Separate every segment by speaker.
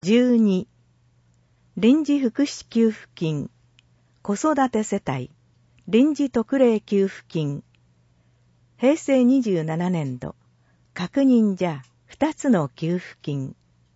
Speaker 1: 12、臨時福祉給付金、子育て世帯、臨時特例給付金、平成27年度、確認者2つの給付金。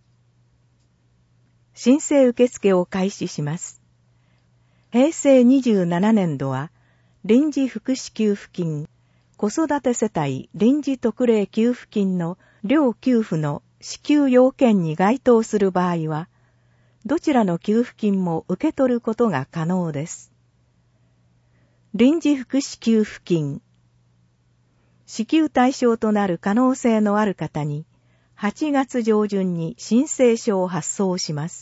Speaker 1: 申請受付を開始します。平成27年度は、臨時福祉給付金、子育て世帯臨時特例給付金の両給付の支給要件に該当する場合は、どちらの給付金も受け取ることが可能です。臨時福祉給付金。支給対象となる可能性のある方に、8月上旬に申請書を発送します。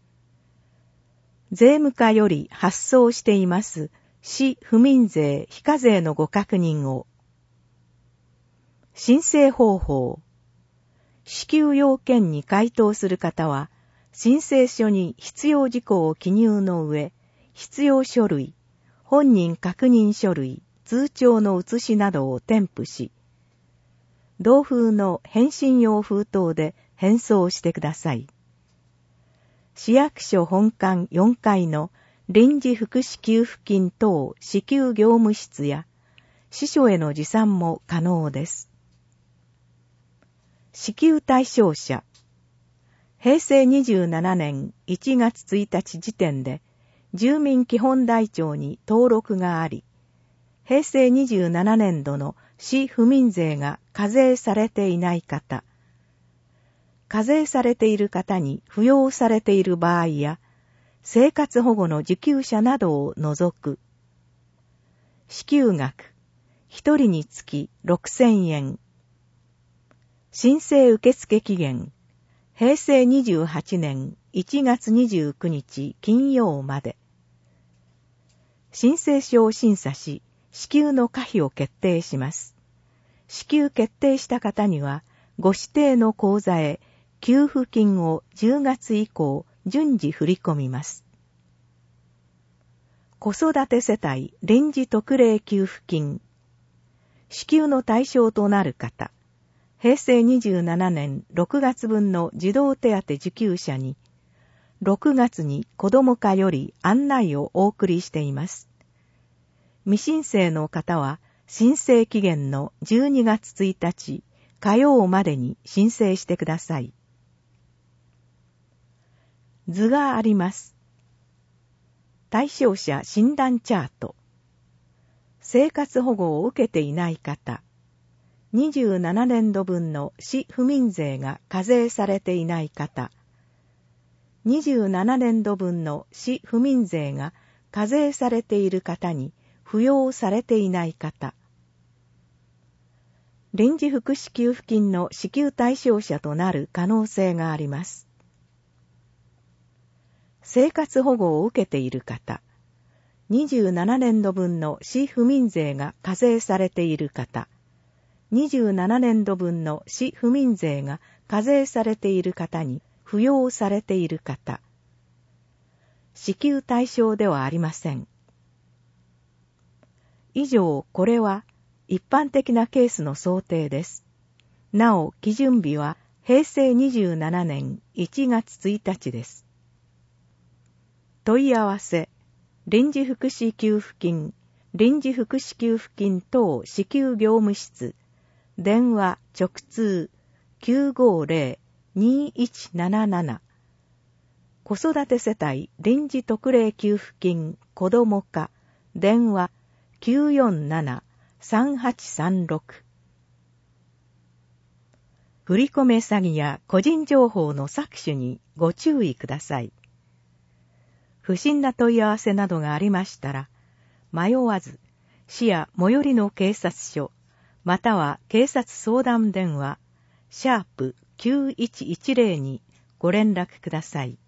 Speaker 1: 税務課より発送しています市府民税非課税のご確認を。申請方法。支給要件に該当する方は、申請書に必要事項を記入の上、必要書類、本人確認書類、通帳の写しなどを添付し、同封の返信用封筒で返送してください。市役所本館4階の臨時福祉給付金等支給業務室や、支所への持参も可能です。支給対象者。平成27年1月1日時点で住民基本台帳に登録があり、平成27年度の市府民税が課税されていない方、課税されている方に扶養されている場合や、生活保護の受給者などを除く。支給額、1人につき6000円。申請受付期限、平成28年1月29日金曜まで。申請書を審査し、支給の可否を決定します。支給決定した方には、ご指定の口座へ給付金を10月以降順次振り込みます。子育て世帯臨時特例給付金。支給の対象となる方。平成27年6月分の児童手当受給者に、6月に子ども課より案内をお送りしています。未申請の方は、申請期限の12月1日火曜までに申請してください。図があります。対象者診断チャート。生活保護を受けていない方。27年度分の市府民税が課税されていない方。27年度分の市府民税が課税されている方に扶養されていない方。臨時福祉給付金の支給対象者となる可能性があります。生活保護を受けている方。27年度分の市府民税が課税されている方。27年度分の市府民税が課税されている方に扶養されている方。支給対象ではありません。以上、これは一般的なケースの想定です。なお、基準日は平成27年1月1日です。問い合わせ、臨時福祉給付金、臨時福祉給付金等支給業務室、電話直通 950-2177 子育て世帯臨時特例給付金子ども課電話 947-3836 振り込め詐欺や個人情報の搾取にご注意ください。不審な問い合わせなどがありましたら、迷わず市や最寄りの警察署または警察相談電話#9110にご連絡ください。